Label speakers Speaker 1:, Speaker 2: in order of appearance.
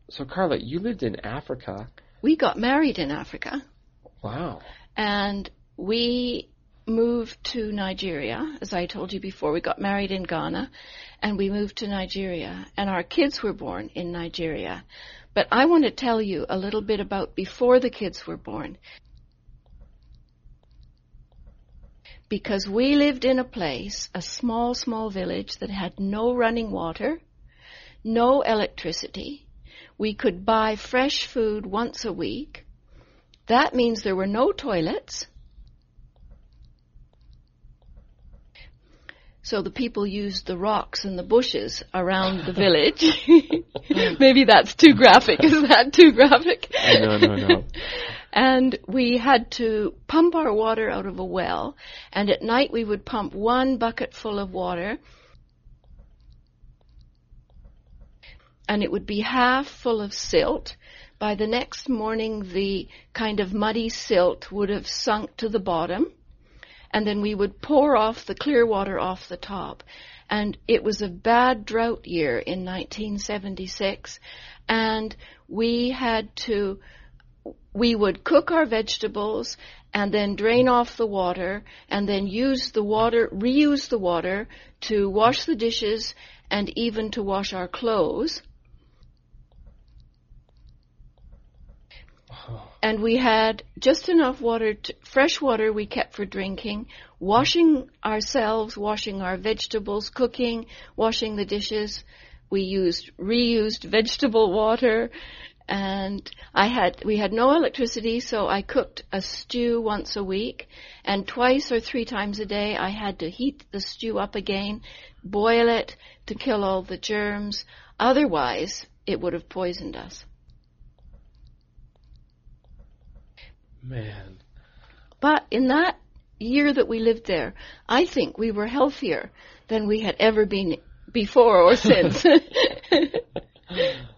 Speaker 1: So, Carla, you lived in Africa.
Speaker 2: We got married in Africa.
Speaker 1: Wow.
Speaker 2: And we moved to Nigeria, as I told you before. We got married in Ghana, and we moved to Nigeria. And our kids were born in Nigeria. But I want to tell you a little bit about before the kids were born. Because we lived in a place, a small, small village that had no running water, no electricity. We could buy fresh food once a week. That means there were no toilets. So the people used the rocks and the bushes around the village. Maybe that's too graphic. Is that too graphic?
Speaker 1: No.
Speaker 2: And we had to pump our water out of a well. And at night we would pump one bucket full of water. And it would be half full of silt. By the next morning, the kind of muddy silt would have sunk to the bottom. And then we would pour off the clear water off the top. And it was a bad drought year in 1976. And we would cook our vegetables and then drain off the water and then reuse the water to wash the dishes and even to wash our clothes. And we had just enough water, fresh water we kept for drinking, washing ourselves, washing our vegetables, cooking, washing the dishes. We reused vegetable water, and we had no electricity, so I cooked a stew once a week, and twice or three times a day I had to heat the stew up again, boil it to kill all the germs. Otherwise, it would have poisoned us.
Speaker 1: Man.
Speaker 2: But in that year that we lived there, I think we were healthier than we had ever been before or since.